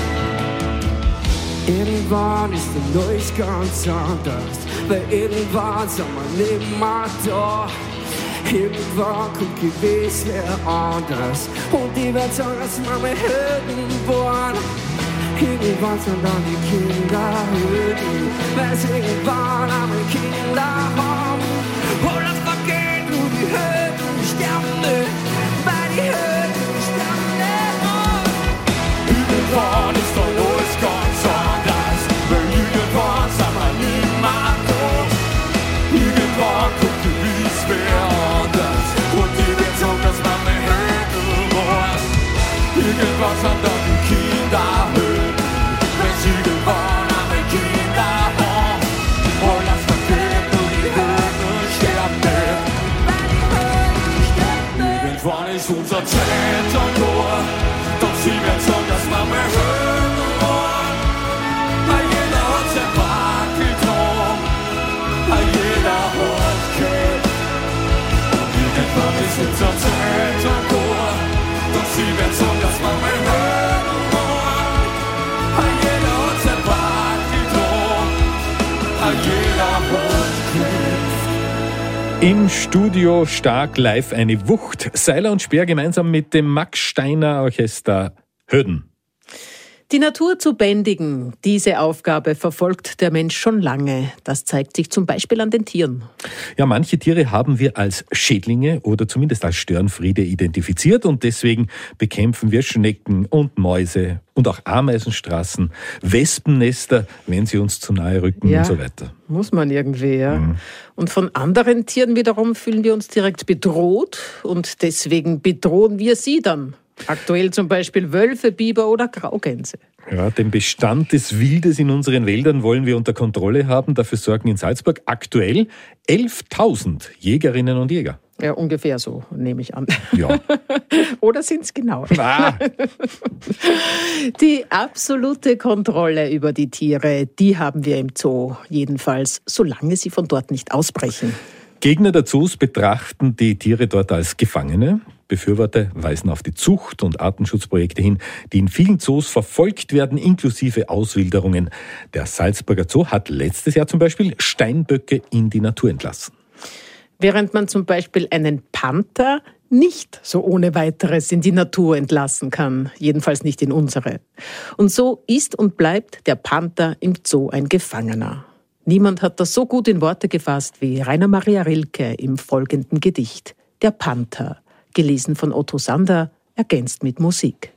Irgendwann ist der Neues ganz anders, weil irgendwann sind wir nicht mehr da. Irgendwann kommt gewiss wer anders und die werden sagen, dass wir mehr Helden waren. Irgendwann sind dann die Kinder Helden, weil sie irgendwann einmal Kinder haben. Und das vergeht nur die Helden sterben nicht, weil die Helden sterben nicht. Irgendwann ist der Neues ganz anders, weil irgendwann sind wir nicht mehr da. Irgendwann kommt gewiss wer anders und die wird sagen, dass wir mehr Helden waren. Irgendwann sind dann die Kinder Helden, wenn sie irgendwann einmal Kinder haben. Und das vergeht nur die Helden sterben nicht, weil die Helden sterben nicht. Irgendwann ist unsere Zeit angekommen, doch sie werden sagen, dass wir mehr Helden waren. Jeder hat sein Backel drum, jeder hat Kind. Und irgendwann ist unsere Zeit angekommen, doch sie werden sagen, dass wir mehr hören wollen. Jeder hat sein Backel drum, jeder hat Kind. Im Studio stark live eine Wucht. Seiler und Speer gemeinsam mit dem Max Steiner Orchester Hürden. Die Natur zu bändigen, diese Aufgabe verfolgt der Mensch schon lange. Das zeigt sich zum Beispiel an den Tieren. Ja, manche Tiere haben wir als Schädlinge oder zumindest als Störenfriede identifiziert und deswegen bekämpfen wir Schnecken und Mäuse und auch Ameisenstraßen, Wespennester, wenn sie uns zu nahe rücken ja, und so weiter. Muss man irgendwie, ja. Mhm. Und von anderen Tieren wiederum fühlen wir uns direkt bedroht und deswegen bedrohen wir sie dann. Aktuell zum Beispiel Wölfe, Biber oder Graugänse. Ja, den Bestand des Wildes in unseren Wäldern wollen wir unter Kontrolle haben. Dafür sorgen in Salzburg aktuell elftausend Jägerinnen und Jäger. Ja, ungefähr so, nehme ich an. Ja. Oder sind es genau? Ah. Die absolute Kontrolle über die Tiere, die haben wir im Zoo. Jedenfalls, solange sie von dort nicht ausbrechen. Gegner der Zoos betrachten die Tiere dort als Gefangene. Befürworter weisen auf die Zucht- und Artenschutzprojekte hin, die in vielen Zoos verfolgt werden, inklusive Auswilderungen. Der Salzburger Zoo hat letztes Jahr zum Beispiel Steinböcke in die Natur entlassen. Während man zum Beispiel einen Panther nicht so ohne weiteres in die Natur entlassen kann, jedenfalls nicht in unsere. Und so ist und bleibt der Panther im Zoo ein Gefangener. Niemand hat das so gut in Worte gefasst wie Rainer Maria Rilke im folgenden Gedicht. Der Panther, gelesen von Otto Sander, ergänzt mit Musik.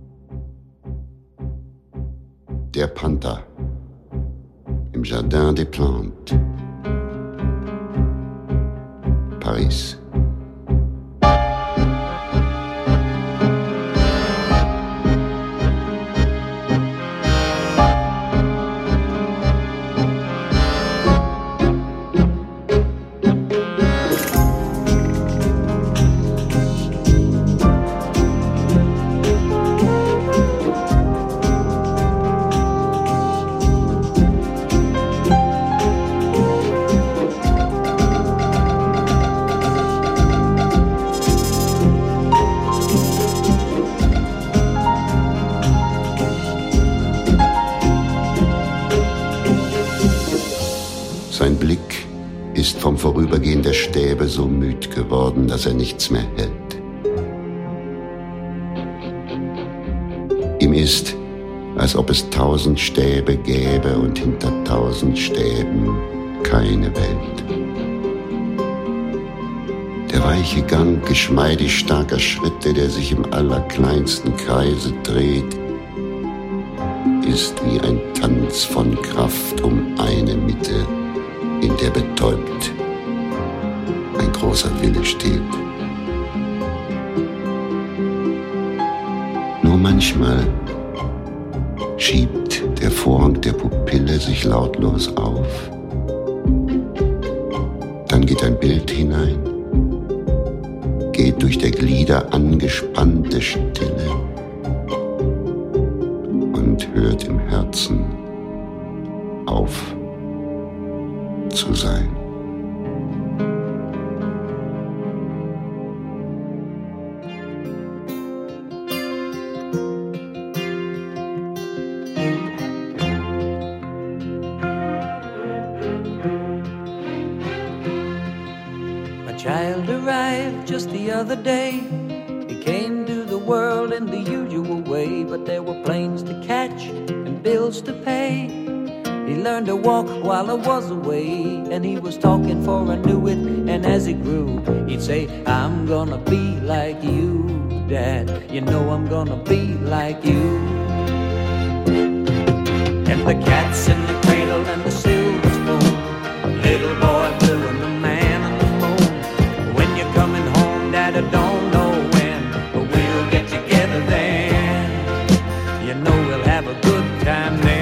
Der Panther im Jardin des Plantes, Paris. Sein Blick ist vom Vorübergehen der Stäbe so müd geworden, dass er nichts mehr hält. Ihm ist, als ob es tausend Stäbe gäbe und hinter tausend Stäben keine Welt. Der weiche Gang geschmeidig starker Schritte, der sich im allerkleinsten Kreise dreht, ist wie ein Tanz von Kraft um eine Mitte, in der betäubt ein großer Wille steht. Nur manchmal schiebt der Vorhang der Pupille sich lautlos auf. Dann geht ein Bild hinein, geht durch der Glieder angespannte Stille und hört im Herzen auf zu sein. A child arrived just the other day. He came to the world in the usual way, but there were planes to catch and bills to pay. He learned to walk while I was away, and he was talking for I knew it, and as he grew, he'd say, I'm gonna be like you, Dad, you know I'm gonna be like you. And the cat's in the cradle and the silver spoon, little boy blue and the man on the moon. When you're coming home, Dad, I don't know when, but we'll get together then. You know we'll have a good time then.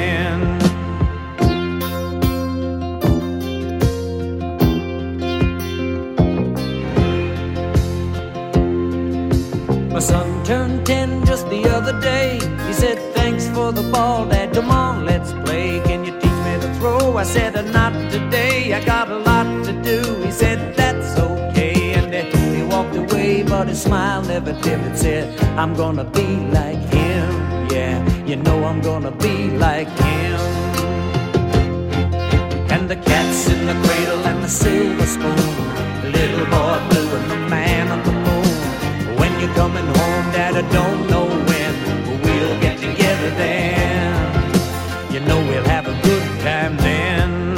My son turned ten just the other day. He said, thanks for the ball, Dad, come on, let's play. Can you teach me to throw? I said, not today, I got a lot to do. He said, that's okay, and he walked away, but his smile never dimmed. It said, I'm gonna be like him, yeah, you know I'm gonna be like him. And the cat's in the cradle and the silver spoon, little boy blue and the man on the moon. When you're coming home, Dad, I don't know when, but we'll get together then. You know we'll have a good time then.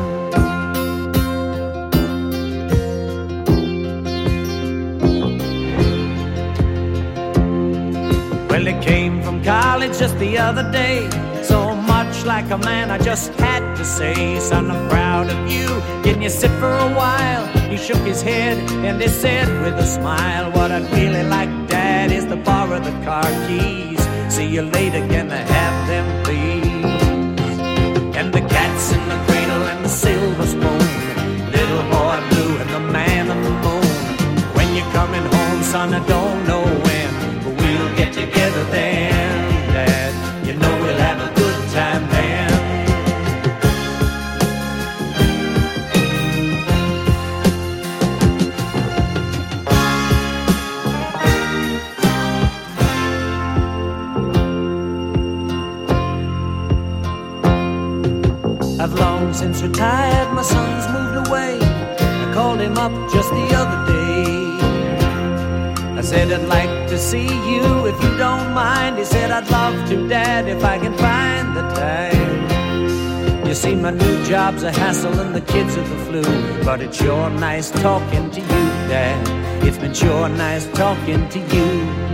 Well, he came from college just the other day. So much like a man, I just had to say, son, I'm proud of you. Can you sit for a while? He shook his head and he said with a smile, what I'd really like, Dad, is to borrow the car keys. See you later, can I have them, please? And the cat's in the cradle and the silver spoon, little boy blue and the man on the moon. When you're coming home, son, I don't know when, but we'll get together then, Dad. You know we'll have a good time then. I've long since retired, my son's moved away. I called him up just the other day. Said I'd like to see you if you don't mind. He said I'd love to, Dad, if I can find the time. You see, my new job's a hassle and the kids are the flu, but it's sure nice talking to you, Dad. It's been sure nice talking to you.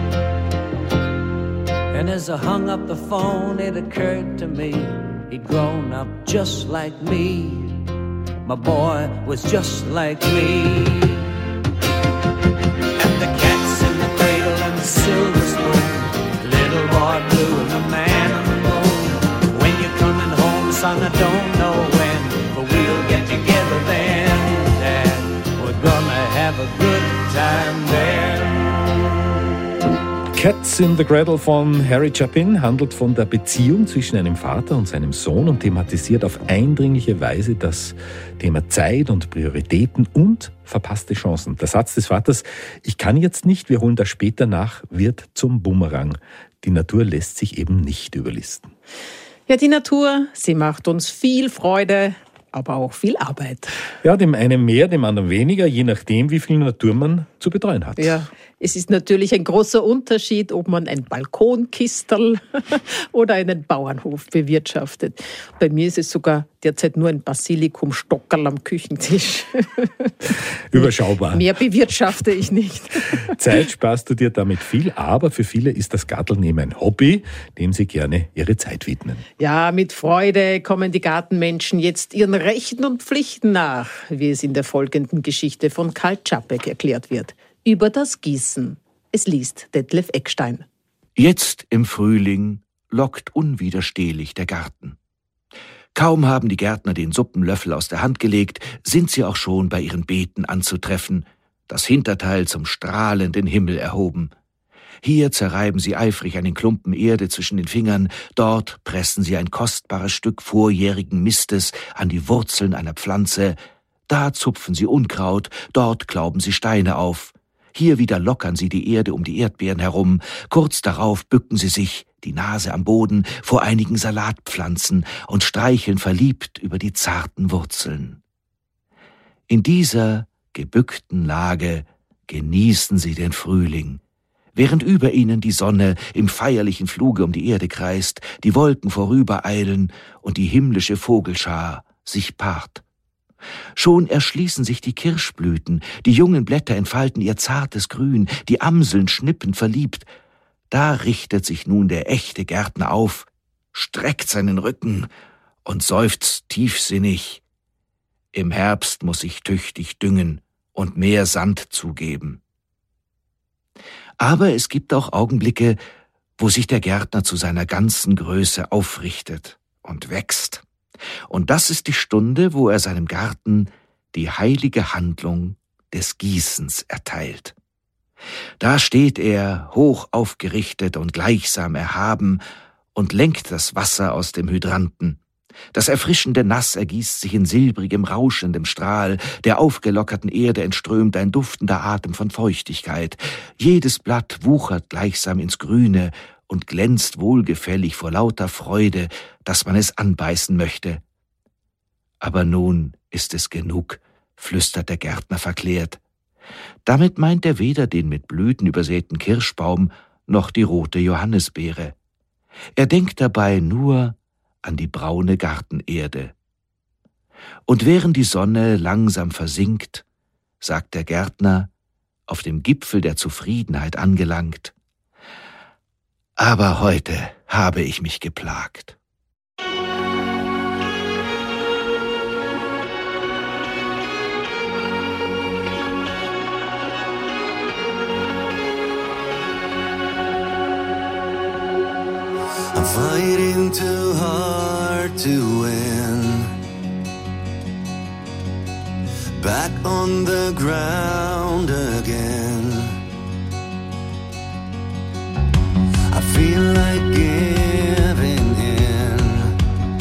And as I hung up the phone, it occurred to me he'd grown up just like me. My boy was just like me. And the cat's in the cradle and the silver spoon, little boy blue and the man on the moon. When you're coming home, son, I don't know when, but we'll get together then, Dad. We're gonna have a good time there. Cats in the Cradle von Harry Chapin handelt von der Beziehung zwischen einem Vater und seinem Sohn und thematisiert auf eindringliche Weise das Thema Zeit und Prioritäten und verpasste Chancen. Der Satz des Vaters, ich kann jetzt nicht, wir holen das später nach, wird zum Bumerang. Die Natur lässt sich eben nicht überlisten. Ja, die Natur, sie macht uns viel Freude, aber auch viel Arbeit. Ja, dem einen mehr, dem anderen weniger, je nachdem, wie viel Natur man zu betreuen hat. Ja, es ist natürlich ein großer Unterschied, ob man ein Balkonkistel oder einen Bauernhof bewirtschaftet. Bei mir ist es sogar derzeit nur ein Basilikumstockerl am Küchentisch. Überschaubar. Mehr bewirtschafte ich nicht. Zeit sparst du dir damit viel, aber für viele ist das Garteln eben ein Hobby, dem sie gerne ihre Zeit widmen. Ja, mit Freude kommen die Gartenmenschen jetzt ihren Rechten und Pflichten nach, wie es in der folgenden Geschichte von Karl Čapek erklärt wird. Über das Gießen. Es liest Detlef Eckstein. Jetzt im Frühling lockt unwiderstehlich der Garten. Kaum haben die Gärtner den Suppenlöffel aus der Hand gelegt, sind sie auch schon bei ihren Beeten anzutreffen, das Hinterteil zum strahlenden Himmel erhoben. Hier zerreiben sie eifrig einen Klumpen Erde zwischen den Fingern, dort pressen sie ein kostbares Stück vorjährigen Mistes an die Wurzeln einer Pflanze, da zupfen sie Unkraut, dort klauben sie Steine auf. Hier wieder lockern sie die Erde um die Erdbeeren herum, kurz darauf bücken sie sich, die Nase am Boden, vor einigen Salatpflanzen und streicheln verliebt über die zarten Wurzeln. In dieser gebückten Lage genießen sie den Frühling, während über ihnen die Sonne im feierlichen Fluge um die Erde kreist, die Wolken vorübereilen und die himmlische Vogelschar sich paart. Schon erschließen sich die Kirschblüten, die jungen Blätter entfalten ihr zartes Grün, die Amseln schnippen verliebt. Da richtet sich nun der echte Gärtner auf, streckt seinen Rücken und seufzt tiefsinnig. Im Herbst muss ich tüchtig düngen und mehr Sand zugeben. Aber es gibt auch Augenblicke, wo sich der Gärtner zu seiner ganzen Größe aufrichtet und wächst. Und das ist die Stunde, wo er seinem Garten die heilige Handlung des Gießens erteilt. Da steht er, hoch aufgerichtet und gleichsam erhaben, und lenkt das Wasser aus dem Hydranten. Das erfrischende Nass ergießt sich in silbrigem, rauschendem Strahl, der aufgelockerten Erde entströmt ein duftender Atem von Feuchtigkeit. Jedes Blatt wuchert gleichsam ins Grüne und glänzt wohlgefällig vor lauter Freude, dass man es anbeißen möchte. Aber nun ist es genug, flüstert der Gärtner verklärt. Damit meint er weder den mit Blüten übersäten Kirschbaum noch die rote Johannisbeere. Er denkt dabei nur an die braune Gartenerde. Und während die Sonne langsam versinkt, sagt der Gärtner, auf dem Gipfel der Zufriedenheit angelangt: Aber heute habe ich mich geplagt. I'm fighting too hard to win. Back on the ground again. I feel like giving in,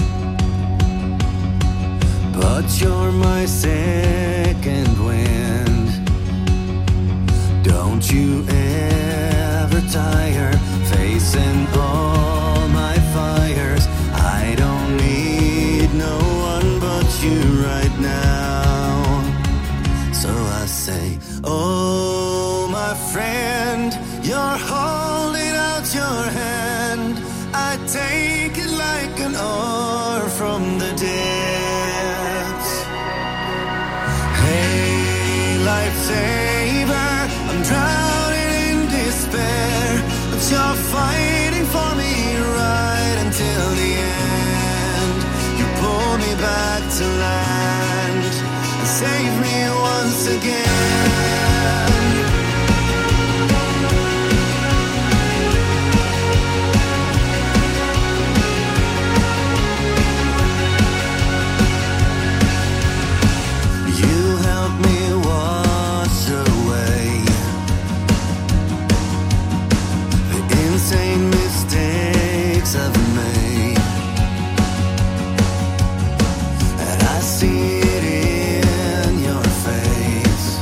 but you're my second wind. Don't you ever tire facing all my fires. I don't need no one but you right now. So I say, oh, take it like an hour from the depths. Hey, lifesaver, I'm drowning in despair, but you're fighting for me right until the end. You pull me back to land and save me once again. Insane mistakes I've made, and I see it in your face.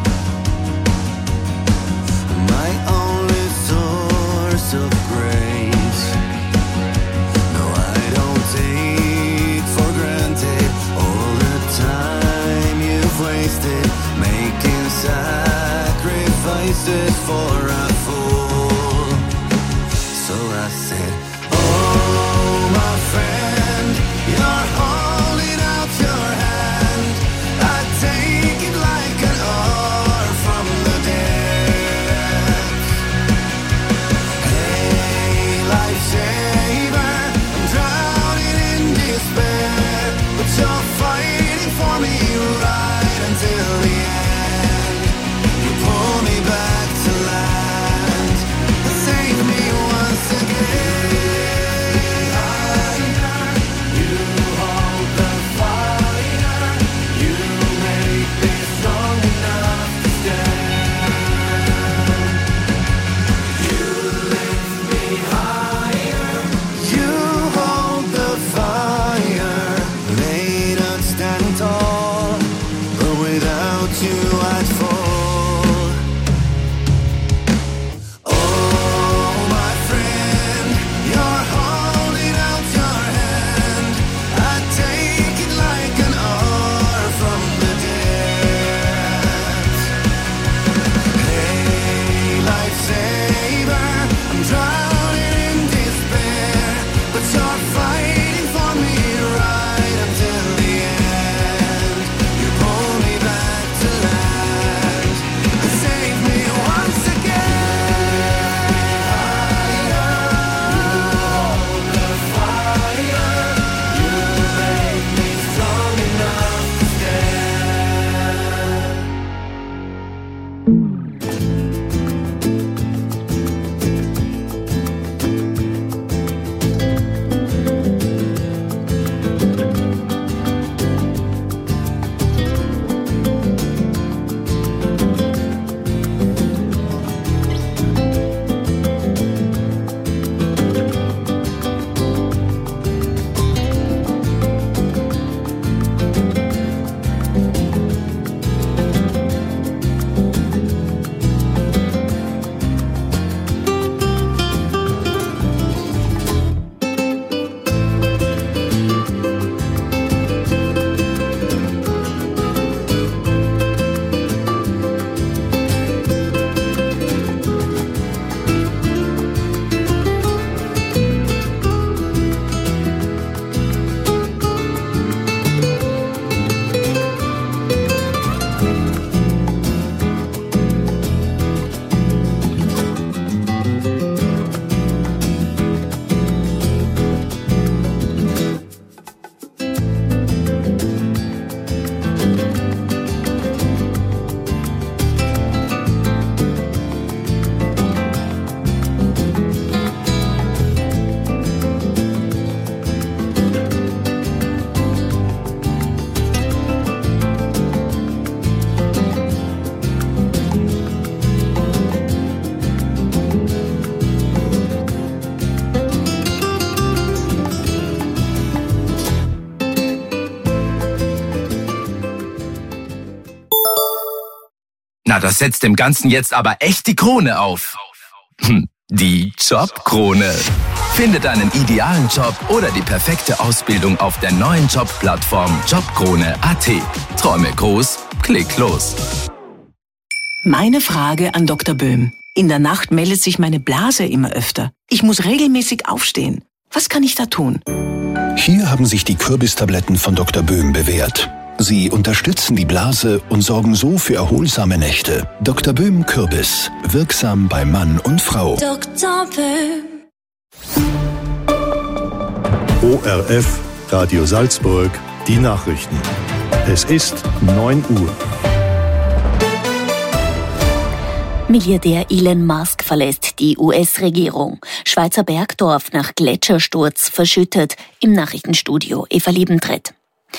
My only source of grace. No, I don't take for granted all the time you've wasted making sacrifices for a fool. So I said, oh, my friend, you're holding out your hand. I take it like an oar from the depths. Hey, lifesaver, I'm drowning in despair, but you're fighting for me right until the end. You pull me back to land and save me once again. You hold the fire, you make me strong enough to stand. You lift me higher, you hold the fire. May not stand tall, but without you I'd fall. Na, das setzt dem Ganzen jetzt aber echt die Krone auf. Hm, die Jobkrone. Finde deinen idealen Job oder die perfekte Ausbildung auf der neuen Jobplattform jobkrone punkt a t. Träume groß, klick los. Meine Frage an Doktor Böhm. In der Nacht meldet sich meine Blase immer öfter. Ich muss regelmäßig aufstehen. Was kann ich da tun? Hier haben sich die Kürbistabletten von Doktor Böhm bewährt. Sie unterstützen die Blase und sorgen so für erholsame Nächte. Doktor Böhm Kürbis. Wirksam bei Mann und Frau. Doktor Böhm. O R F, Radio Salzburg, die Nachrichten. Es ist neun Uhr. Milliardär Elon Musk verlässt die U S-Regierung. Schweizer Bergdorf nach Gletschersturz verschüttet. Im Nachrichtenstudio Eva Liebentritt.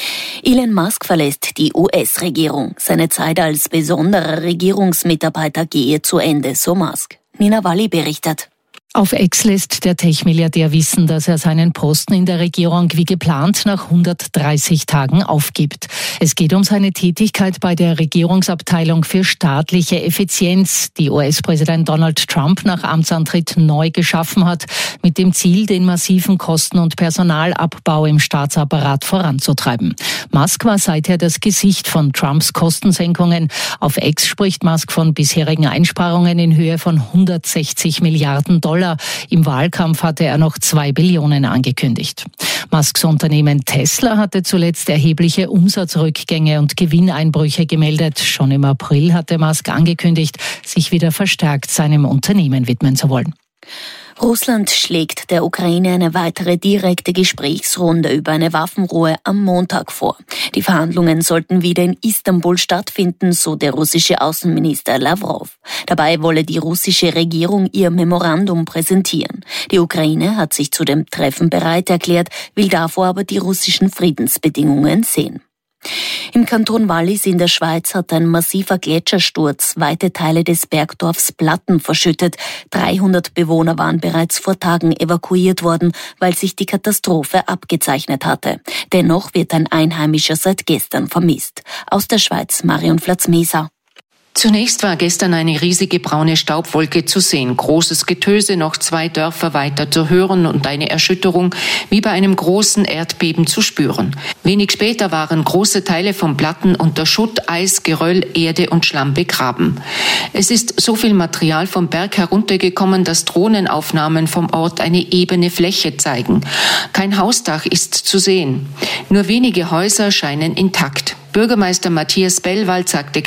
Elon Musk verlässt die U S-Regierung. Seine Zeit als besonderer Regierungsmitarbeiter gehe zu Ende, so Musk. Nina Walli berichtet. Auf X lässt der Tech-Milliardär wissen, dass er seinen Posten in der Regierung wie geplant nach hundertdreißig Tagen aufgibt. Es geht um seine Tätigkeit bei der Regierungsabteilung für staatliche Effizienz, die U S-Präsident Donald Trump nach Amtsantritt neu geschaffen hat, mit dem Ziel, den massiven Kosten- und Personalabbau im Staatsapparat voranzutreiben. Musk war seither das Gesicht von Trumps Kostensenkungen. Auf X spricht Musk von bisherigen Einsparungen in Höhe von hundertsechzig Milliarden Dollar. Im Wahlkampf hatte er noch zwei Billionen angekündigt. Musks Unternehmen Tesla hatte zuletzt erhebliche Umsatzrückgänge und Gewinneinbrüche gemeldet. Schon im April hatte Musk angekündigt, sich wieder verstärkt seinem Unternehmen widmen zu wollen. Russland schlägt der Ukraine eine weitere direkte Gesprächsrunde über eine Waffenruhe am Montag vor. Die Verhandlungen sollten wieder in Istanbul stattfinden, so der russische Außenminister Lavrov. Dabei wolle die russische Regierung ihr Memorandum präsentieren. Die Ukraine hat sich zu dem Treffen bereit erklärt, will davor aber die russischen Friedensbedingungen sehen. Im Kanton Wallis in der Schweiz hat ein massiver Gletschersturz weite Teile des Bergdorfs Platten verschüttet. dreihundert Bewohner waren bereits vor Tagen evakuiert worden, weil sich die Katastrophe abgezeichnet hatte. Dennoch wird ein Einheimischer seit gestern vermisst. Aus der Schweiz Marion Flatz-Meser. Zunächst war gestern eine riesige braune Staubwolke zu sehen, großes Getöse, noch zwei Dörfer weiter zu hören und eine Erschütterung wie bei einem großen Erdbeben zu spüren. Wenig später waren große Teile von Platten unter Schutt, Eis, Geröll, Erde und Schlamm begraben. Es ist so viel Material vom Berg heruntergekommen, dass Drohnenaufnahmen vom Ort eine ebene Fläche zeigen. Kein Hausdach ist zu sehen. Nur wenige Häuser scheinen intakt. Bürgermeister Matthias Bellwald sagte